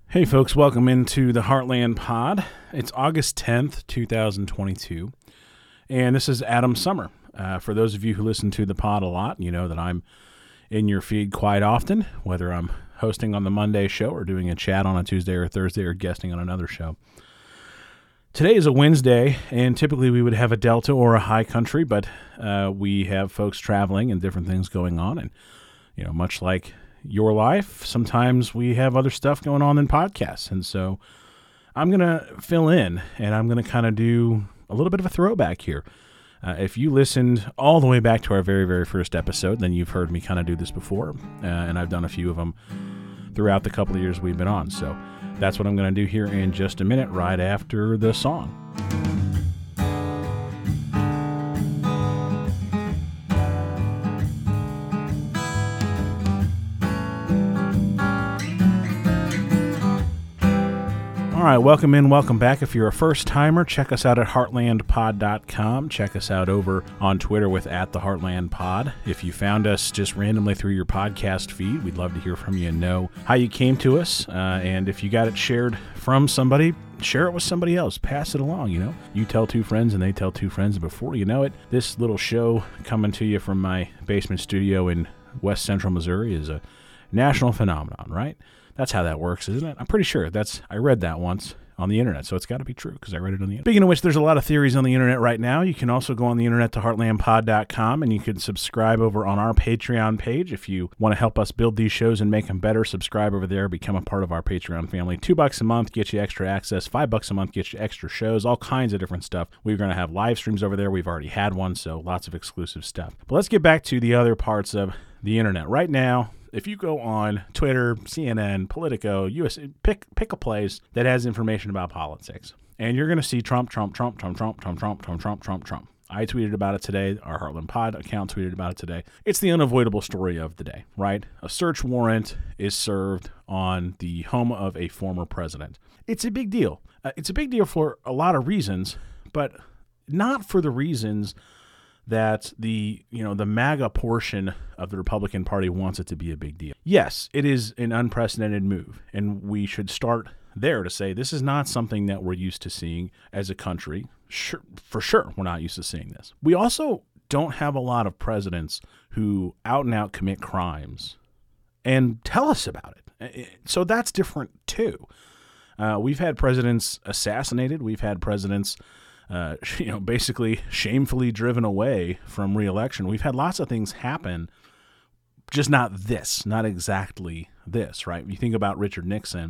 Hey folks, welcome into the Heartland Pod. It's August 10th, 2022, and this is Adam Summer. For those of you who listen to the pod a lot, you know that I'm in your feed quite often, whether I'm hosting on the Monday show or doing a chat on a Tuesday or Thursday or guesting on another show. Today is a Wednesday, and typically we would have a Delta or a high country, but we have folks traveling and different things going on, and much like your life, sometimes we have other stuff going on than podcasts. And so I'm going to fill in, and I'm going to kind of do a little bit of a throwback here. If you listened all the way back to our very, very first episode, then you've heard me kind of do this before. And I've done a few of them throughout the couple of years we've been on. So that's what I'm going to do here in just a minute, right after the song. All right, welcome in, welcome back. If you're a first-timer, check us out at heartlandpod.com. Check us out over on Twitter with @theheartlandpod. If you found us just randomly through your podcast feed, we'd love to hear from you and know how you came to us. And if you got it shared from somebody, share it with somebody else. Pass it along, You tell two friends and they tell two friends. And before you know it, this little show coming to you from my basement studio in West Central Missouri is a national phenomenon, right? That's how that works, isn't it? I'm pretty sure. I read that once on the internet, so it's got to be true because I read it on the internet. Speaking of which, there's a lot of theories on the internet right now. You can also go on the internet to heartlandpod.com, and you can subscribe over on our Patreon page. If you want to help us build these shows and make them better, subscribe over there, become a part of our Patreon family. $2 a month gets you extra access. $5 a month gets you extra shows, all kinds of different stuff. We're going to have live streams over there. We've already had one, so lots of exclusive stuff. But let's get back to the other parts of the internet. Right now, if you go on Twitter, CNN, Politico, USA, pick a place that has information about politics, and you're going to see Trump. I tweeted about it today. Our Heartland Pod account tweeted about it today. It's the unavoidable story of the day, right? A search warrant is served on the home of a former president. It's a big deal. It's a big deal for a lot of reasons, but not for the reasons that the MAGA portion of the Republican Party wants it to be a big deal. Yes, it is an unprecedented move, and we should start there to say this is not something that we're used to seeing as a country. Sure, for sure, we're not used to seeing this. We also don't have a lot of presidents who out and out commit crimes and tell us about it. So that's different too. We've had presidents assassinated. We've had presidents basically shamefully driven away from re-election. We've had lots of things happen, just not exactly this, right? You think about Richard Nixon,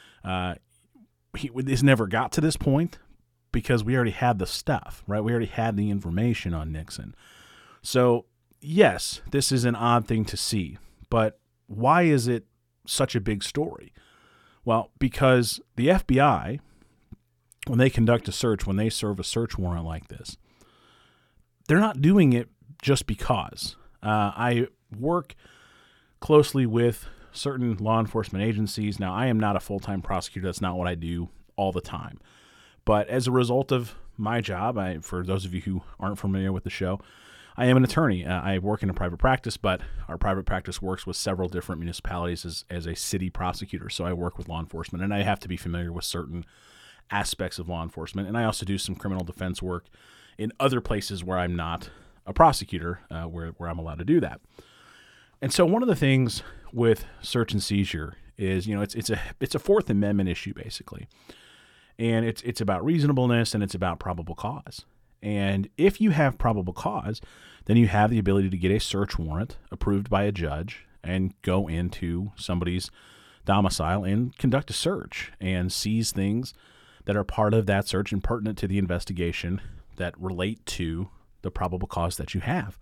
this never got to this point because we already had the stuff, right? We already had the information on Nixon. So yes, this is an odd thing to see, but why is it such a big story? Well, because the FBI, when they conduct a search, when they serve a search warrant like this, they're not doing it just because. I work closely with certain law enforcement agencies. Now, I am not a full-time prosecutor. That's not what I do all the time. But as a result of my job, for those of you who aren't familiar with the show, I am an attorney. I work in a private practice, but our private practice works with several different municipalities as a city prosecutor. So I work with law enforcement, and I have to be familiar with certain aspects of law enforcement, and I also do some criminal defense work in other places where I'm not a prosecutor, where I'm allowed to do that. And so one of the things with search and seizure is, it's a Fourth Amendment issue basically, and it's about reasonableness and it's about probable cause. And if you have probable cause, then you have the ability to get a search warrant approved by a judge and go into somebody's domicile and conduct a search and seize things that are part of that search and pertinent to the investigation that relate to the probable cause that you have.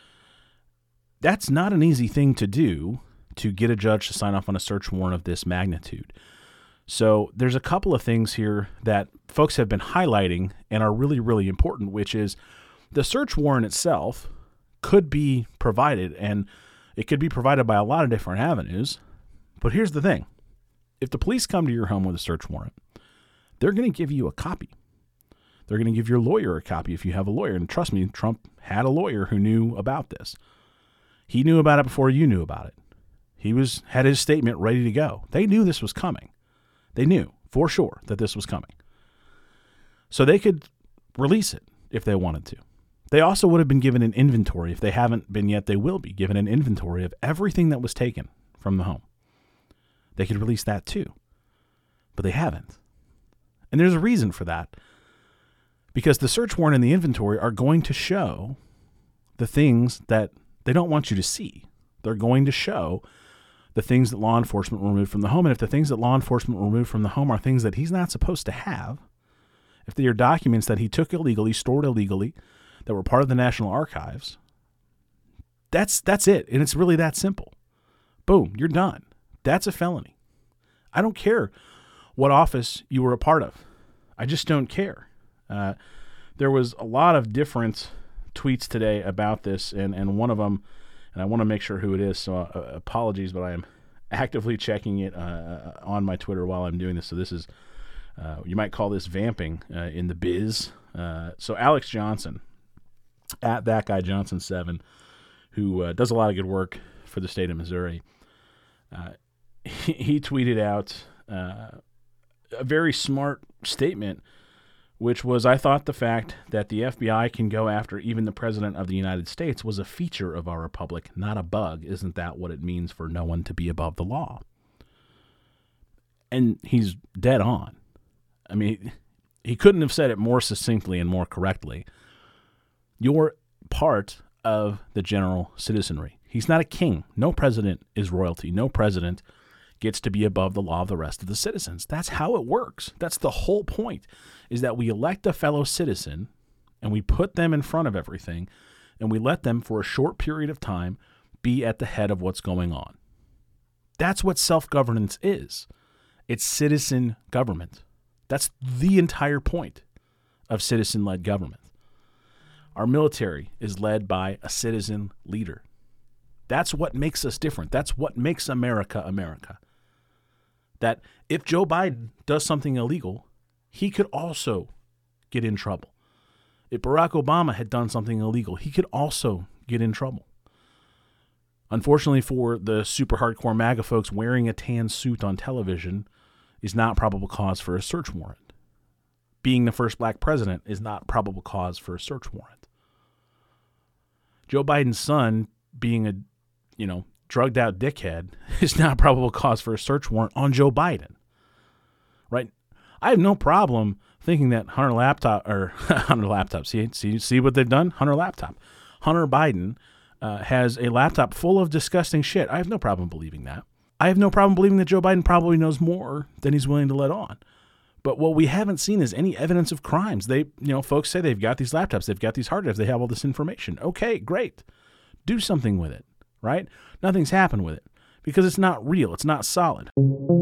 That's not an easy thing to do, to get a judge to sign off on a search warrant of this magnitude. So there's a couple of things here that folks have been highlighting and are really, really important, which is the search warrant itself could be provided, and it could be provided by a lot of different avenues. But here's the thing. If the police come to your home with a search warrant, they're going to give you a copy. They're going to give your lawyer a copy if you have a lawyer. And trust me, Trump had a lawyer who knew about this. He knew about it before you knew about it. He had his statement ready to go. They knew this was coming. They knew for sure that this was coming. So they could release it if they wanted to. They also would have been given an inventory. If they haven't been yet, they will be given an inventory of everything that was taken from the home. They could release that too. But they haven't. And there's a reason for that. Because the search warrant and the inventory are going to show the things that they don't want you to see. They're going to show the things that law enforcement removed from the home. And if the things that law enforcement removed from the home are things that he's not supposed to have, if they are documents that he took illegally, stored illegally, that were part of the National Archives, that's it. And it's really that simple. Boom, you're done. That's a felony. I don't care what office you were a part of. I just don't care. There was a lot of different tweets today about this, and one of them, and I want to make sure who it is, so apologies, but I am actively checking it on my Twitter while I'm doing this. So this is, you might call this vamping in the biz. So Alex Johnson, at That Guy Johnson 7, who does a lot of good work for the state of Missouri, he tweeted out a very smart statement, which was, I thought the fact that the FBI can go after even the President of the United States was a feature of our republic, not a bug. Isn't that what it means for no one to be above the law? And he's dead on. I mean, he couldn't have said it more succinctly and more correctly. You're part of the general citizenry. He's not a king. No president is royalty. No president gets to be above the law of the rest of the citizens. That's how it works. That's the whole point, is that we elect a fellow citizen and we put them in front of everything and we let them for a short period of time be at the head of what's going on. That's what self-governance is. It's citizen government. That's the entire point of citizen-led government. Our military is led by a citizen leader. That's what makes us different. That's what makes America America. That if Joe Biden does something illegal, he could also get in trouble. If Barack Obama had done something illegal, he could also get in trouble. Unfortunately for the super hardcore MAGA folks, wearing a tan suit on television is not probable cause for a search warrant. Being the first black president is not probable cause for a search warrant. Joe Biden's son being a, drugged out dickhead is not probable cause for a search warrant on Joe Biden. Right? I have no problem thinking that Hunter what they've done? Hunter Biden has a laptop full of disgusting shit. I have no problem believing that. I have no problem believing that Joe Biden probably knows more than he's willing to let on. But what we haven't seen is any evidence of crimes. Folks say they've got these laptops, they've got these hard drives, they have all this information. Okay, great. Do something with it, right? Nothing's happened with it because it's not real. It's not solid.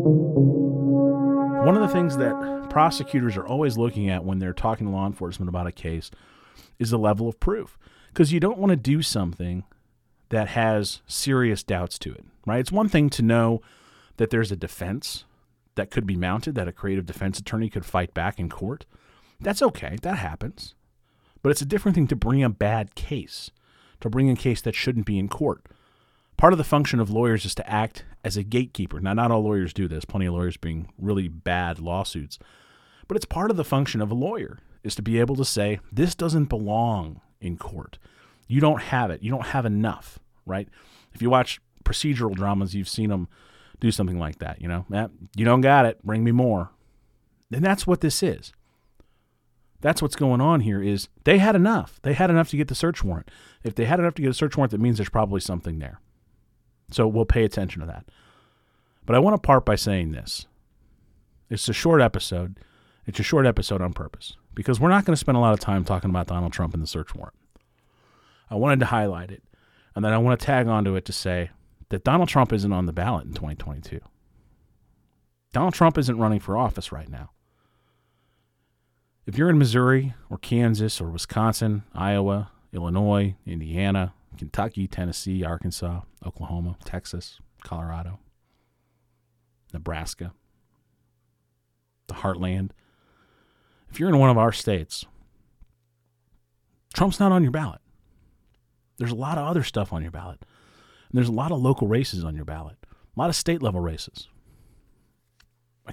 One of the things that prosecutors are always looking at when they're talking to law enforcement about a case is the level of proof, because you don't want to do something that has serious doubts to it, right? It's one thing to know that there's a defense that could be mounted, that a creative defense attorney could fight back in court. That's okay. That happens. But it's a different thing to bring a bad case, to bring a case that shouldn't be in court. Part of the function of lawyers is to act as a gatekeeper. Now, not all lawyers do this. Plenty of lawyers being really bad lawsuits. But it's part of the function of a lawyer is to be able to say, this doesn't belong in court. You don't have it. You don't have enough, right? If you watch procedural dramas, you've seen them do something like that, you don't got it, bring me more. And that's what this is. That's what's going on here is they had enough. They had enough to get the search warrant. If they had enough to get a search warrant, that means there's probably something there. So we'll pay attention to that. But I want to part by saying this. It's a short episode. It's a short episode on purpose because we're not going to spend a lot of time talking about Donald Trump and the search warrant. I wanted to highlight it, and then I want to tag onto it to say that Donald Trump isn't on the ballot in 2022. Donald Trump isn't running for office right now. If you're in Missouri or Kansas or Wisconsin, Iowa, Illinois, Indiana, Kentucky, Tennessee, Arkansas, Oklahoma, Texas, Colorado, Nebraska, the Heartland, if you're in one of our states, Trump's not on your ballot. There's a lot of other stuff on your ballot. And there's a lot of local races on your ballot, a lot of state-level races.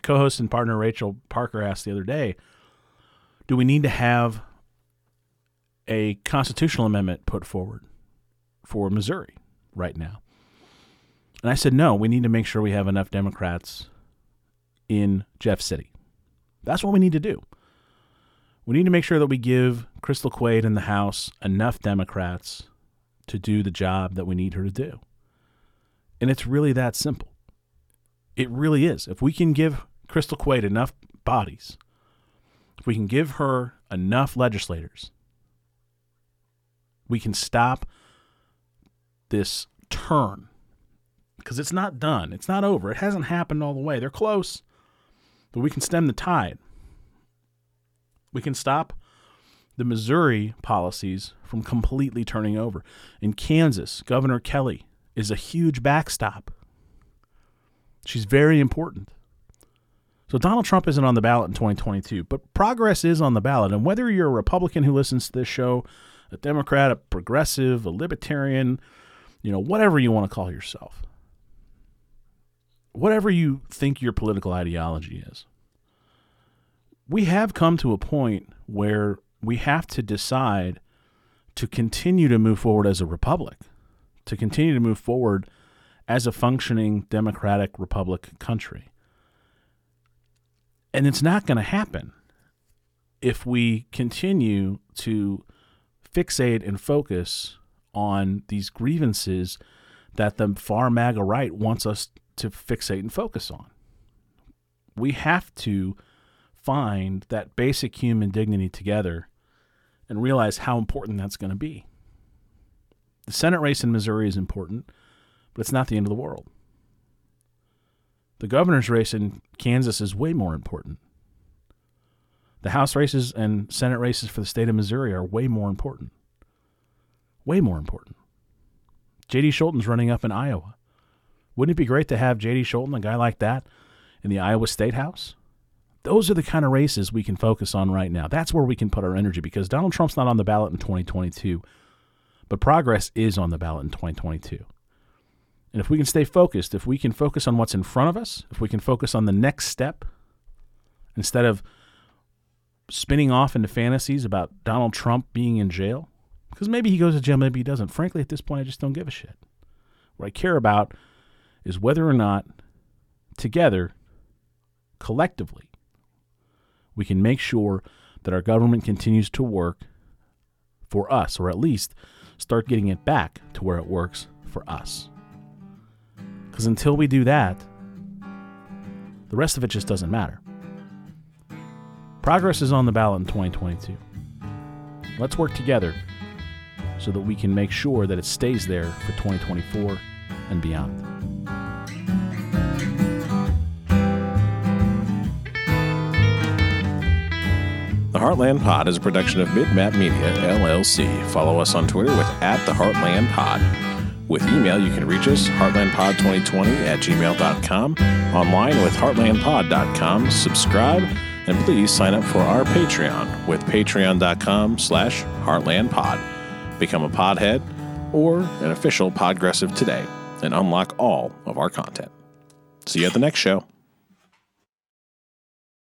co-host and partner Rachel Parker asked the other day, do we need to have a constitutional amendment put forward for Missouri right now? And I said, no, we need to make sure we have enough Democrats in Jeff City. That's what we need to do. We need to make sure that we give Crystal Quaid in the House enough Democrats to do the job that we need her to do. And it's really that simple. It really is. If we can give Crystal Quaid enough bodies, if we can give her enough legislators, we can stop this turn. Because it's not done. It's not over. It hasn't happened all the way. They're close, but we can stem the tide. We can stop the Missouri policies from completely turning over. In Kansas, Governor Kelly is a huge backstop. She's very important. So Donald Trump isn't on the ballot in 2022, but progress is on the ballot. And whether you're a Republican who listens to this show, a Democrat, a progressive, a libertarian, whatever you want to call yourself, whatever you think your political ideology is, we have come to a point where we have to decide to continue to move forward as a republic, to continue to move forward as a functioning democratic republic country. And it's not going to happen if we continue to fixate and focus on these grievances that the far MAGA right wants us to fixate and focus on. We have to find that basic human dignity together and realize how important that's going to be. The Senate race in Missouri is important, but it's not the end of the world. The governor's race in Kansas is way more important. The House races and Senate races for the state of Missouri are way more important. Way more important. J.D. Scholten's running up in Iowa. Wouldn't it be great to have J.D. Scholten, a guy like that, in the Iowa State House? Those are the kind of races we can focus on right now. That's where we can put our energy, because Donald Trump's not on the ballot in 2022, but progress is on the ballot in 2022. And if we can stay focused, if we can focus on what's in front of us, if we can focus on the next step, instead of spinning off into fantasies about Donald Trump being in jail, because maybe he goes to jail, maybe he doesn't. Frankly, at this point, I just don't give a shit. What I care about is whether or not together, collectively, we can make sure that our government continues to work for us, or at least start getting it back to where it works for us. Because until we do that, the rest of it just doesn't matter. Progress is on the ballot in 2022. Let's work together so that we can make sure that it stays there for 2024 and beyond. The Heartland Pod is a production of Mid-Map Media, LLC. Follow us on Twitter with @TheHeartlandPod. With email, you can reach us, heartlandpod2020@gmail.com, online with heartlandpod.com. Subscribe, and please sign up for our Patreon with patreon.com/heartlandpod. Become a podhead or an official Podgressive today and unlock all of our content. See you at the next show.